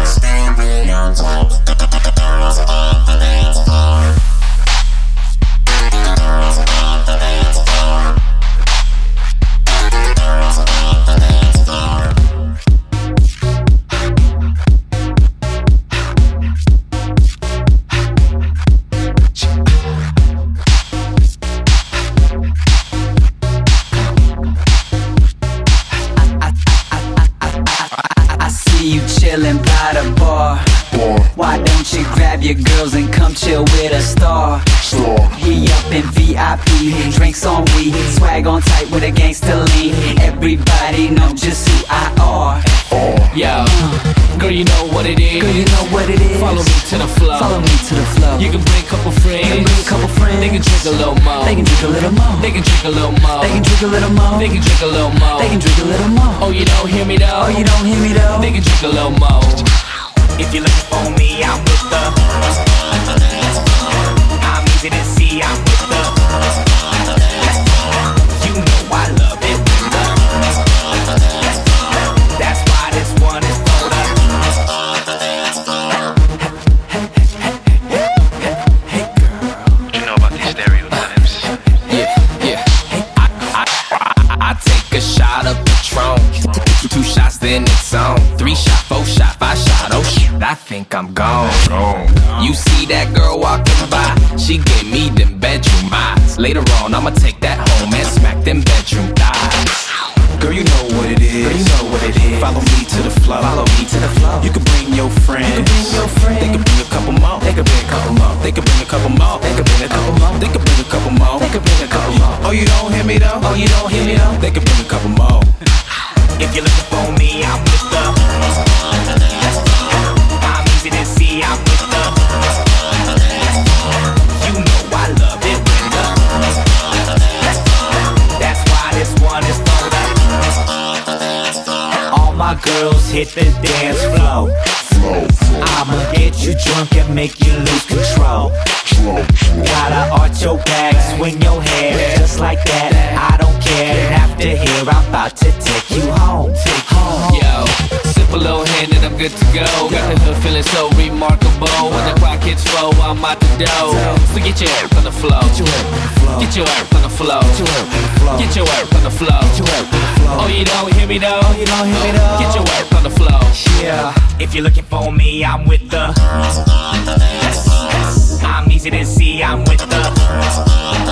Standing on top. You chillin' by the bar. Why don't you grab your girls and come chill with a star? We up in VIP, drinks on we, swag on tight with a gangster lean. Everybody know just who I are. Yo, girl, you know what it is. Girl, you know what it is. Follow me to the flow. Follow me to the flow. You can bring a couple friends. You can bring a couple friends. They can drink a little more. They can drink a little more. They can drink a little more. They can drink a little more. They can drink a little more. They can drink a little more. Oh, you don't hear me though. Oh, you don't hear me though. They can drink a little more. If you're looking for me, I'm with the. I'm easy to see, I'm with the. You know I love it with the. That's why this one is for the. Hey girl. You know about these stereotypes. Yeah. I take a shot of Patron. 2 shots, then it's on. 3 shot, 4 shot, 5 shot. Oh shit, I think I'm gone. You see that girl walking by? She give me them bedroom eyes. Later on, I'ma take that home and smack them bedroom thighs. Girl, you know what it is. Girl, you know what it is. Follow me to the flow. Follow me to the flow. You can bring your friends. You can bring your friends. They can bring a couple more. They can bring a couple more. They can bring a couple more. They can bring a couple more. They can bring a couple more. They can bring a couple more. Oh, you don't hear me though? Oh, you don't hear me though. They can bring a couple more. If you're looking for me, I'm with the. I'm easy to see, I'm with the. You know I love it with the. That's why this one is for the. All my girls hit the dance floor. I'ma get you drunk and make you lose control. Gotta arch your back, swing your hair just like that. I don't care. And after here, I'm about to take you home. Take you home. Yo, sip a little hand and I'm good to go. Got the hood feeling so remarkable. When the clock hits 4, I'm out the door. So get your ass on the floor. Get your ass on the floor. Get your ass on the floor. Oh, you don't hear me though. You don't hear me though. Get your ass on the floor. Yeah. If you're looking for me, I'm with the. I'm easy to see, I'm with the.